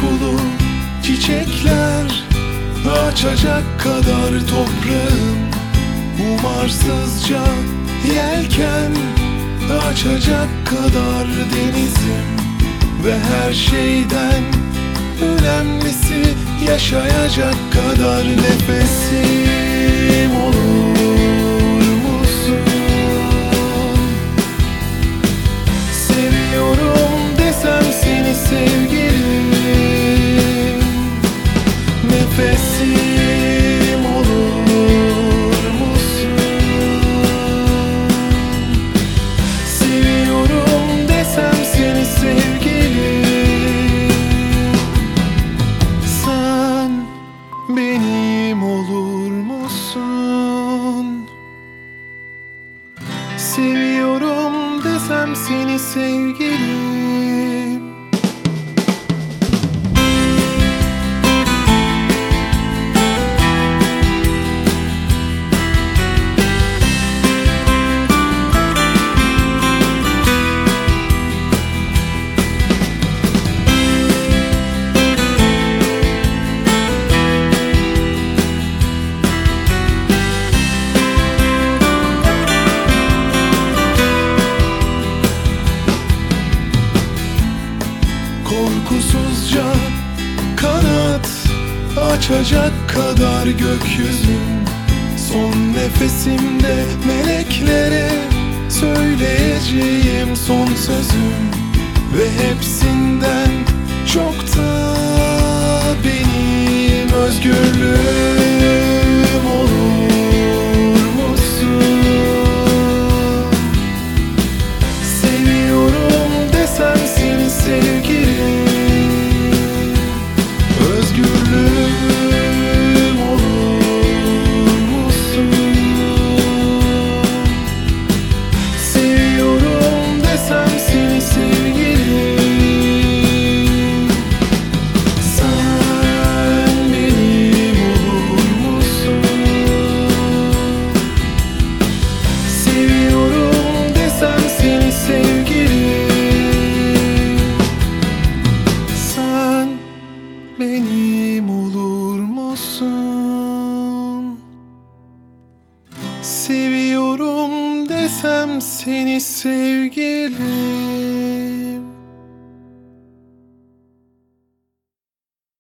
kokulu çiçekler açacak kadar toprağım, umarsızca yelken açacak kadar denizim. Ve her şeyden önemlisi yaşayacak kadar nefesim olur musun? Seviyorum desem seni sevgilim, nefesim olur musun? Seviyorum desem seni sevgilim, sen benim olur musun? Seviyorum desem seni sevgilim. Korkusuzca kanat açacak kadar gökyüzüm, son nefesimde meleklere söyleyeceğim son sözüm. Ve hepsinden çok da benim özgürlüğüm olur musun? Seviyorum desem seni sevgilim, özgürlüğüm olur musun? Seviyorum desem seni sevgilim, sen benim olur musun? Seviyorum desem seni sevgilim, sen benim olur musun? Seviyorum desem seni sevgilim.